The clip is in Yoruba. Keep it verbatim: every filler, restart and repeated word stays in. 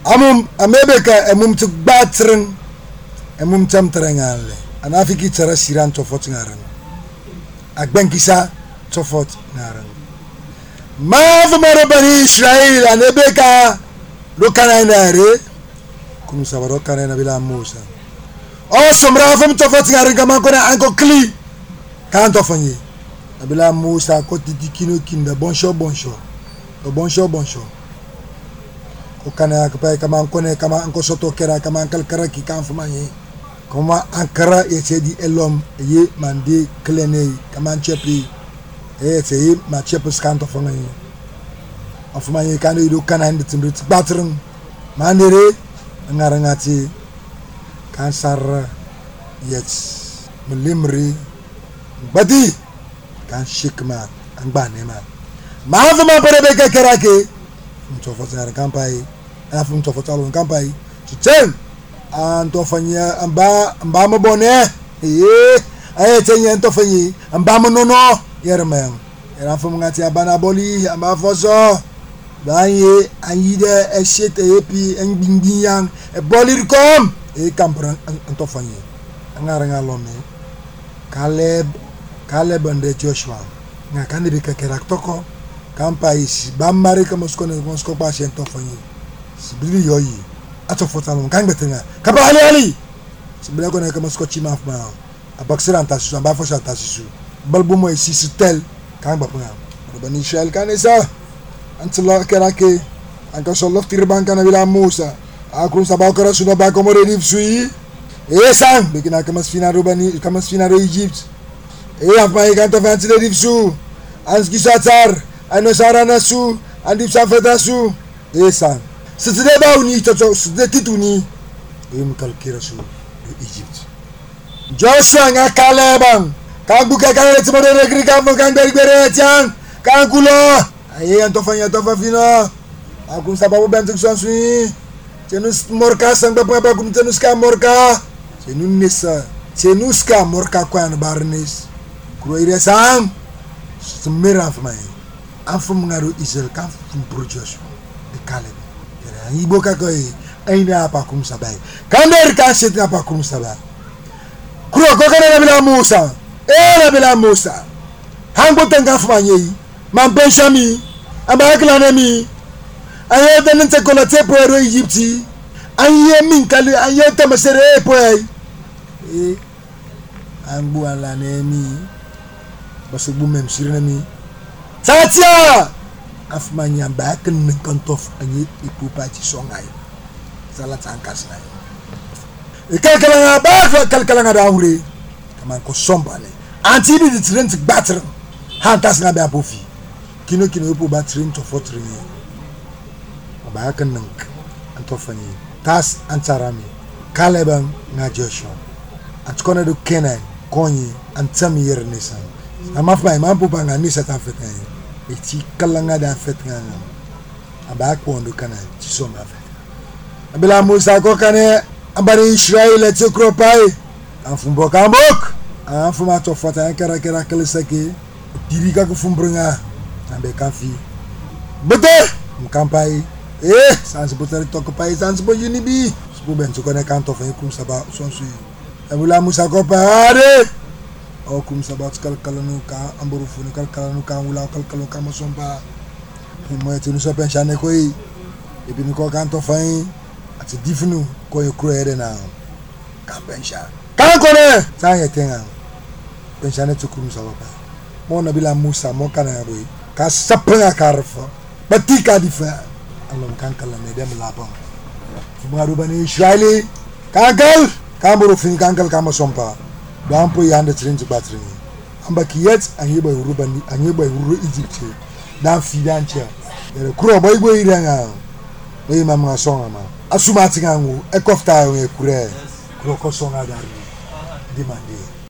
amum amebeka emum tu batren emum tam terengale anafiki tara siran tofot ngaran agbenkisa tofot ngaran mav maro bani Israel anebeka lokana nare kum sabaro kana na bila Musa o somra fam tofot ngaran kama kona anko kli kan tofanyi nabila Musa ko didikino kinda boncho boncho o boncho boncho o kana ka kama kone kama anko soto kera kama ankal kara ki kan fumanyi kama ankara yeti elom ye mande klene kama chepi e te ma chepi skanto fumanyi afumanyi kan do kana ndi timrit batrum manere ngarangati kan sar yet mulimri badi kan shikma angbane ma maava ma pere ke kerake mtofo zara kampai afu mtofo talo kampai tchen antofanya amba amba mabone eh ay tenya antofanyi amba monono yermen era fu ngati abana boli amba foso baye ayide eshete epi engbingiyan e boli kom e kampran antofanyi ngara ngalome Caleb Caleb and Joshua nga kandi bika kerak toko kampai si bamari kamosko ne mosko pa sento fanyi sibili yoyi ato fotalo kang betenga kapa ali ali sibili ko ne kamosko chima afma abaksira antasisu amba fosha antasisu balbu mo isi sitel kang bapanga bani Israel kanesa antla kerake anka solof tirban kana bila Musa akun sabakara suno ba komore rifsui esang bikina kamas finaro bani kamas finaro Egypt e afmai kanto fanti de rifsu anski satar anosara nasu andip safetasu esang sitide bauni toto sitide tituni e mkalkira su Egypt Joshua nga Caleb kan buka kan le tmode regri kan kan berbere tiang kan kulo aye anto fanya to fina akun sababu bentuk sansui tenus morka sang bapa kum tenus ka morka tenus nesa tenus ka morka kwan barnes Kuroire sang semera famai afum ngaru Israel kan fum projos de Caleb era iboka koi aina apa kum sabai kander ka set apa kum sabai kuro ko kana bila Musa era bila Musa hango tanga famai man benjami aba klanemi aye danin te kola te poero Egypti aye min kali aye te masere poy e ambu ala nemi basu bumem sirenami tatia afmanya baken kontof anyi ipu paci songai salat angkas nai ikal kalanga ba kal kalanga daure kaman ko sombane anti bi di trent battre hantas na ba bofi kino kino ipu batrin to fotri ba kan nan antofani tas antarami Caleb na Joshua atkona do Kenan konyi antami yernesan amaf mai mampu banga ni sata fetna e ti kalanga da fetna aba ko ndo kana ti so ma fet abila Musa ko kane ambari Israel e ti kropai afumbo kambok afuma to fata kera kera kelesake diriga ko fumbringa ambe kafi bete mkampai eh sans botar to ko pai sans bo unibi sbu ben to kone kanto fa kum saba sonsu abila Musa ko pare o kum sabat kal kalanu ka amburu funi kal kalanu ka wula kal kalanu ka masomba mo etu no so penchane koi e bi ko kanto fain ati difunu ko e kro ere na ka pencha ka ko ne sa yetenga penchane to kum sababa mo na bila Musa mo kana roi ka sapanga karfa batika difa alon kan kala ne dem labon fumaru bani Israeli kagal ka amburu funi kankal ka masomba Bampo yanda trent battery amba kiyet anyeba urubani anyeba uru Egypt dan fidancha ere kuro boy boy iranga e mama songa ma asuma tingangu e kofta e kure kuro ko songa dari demande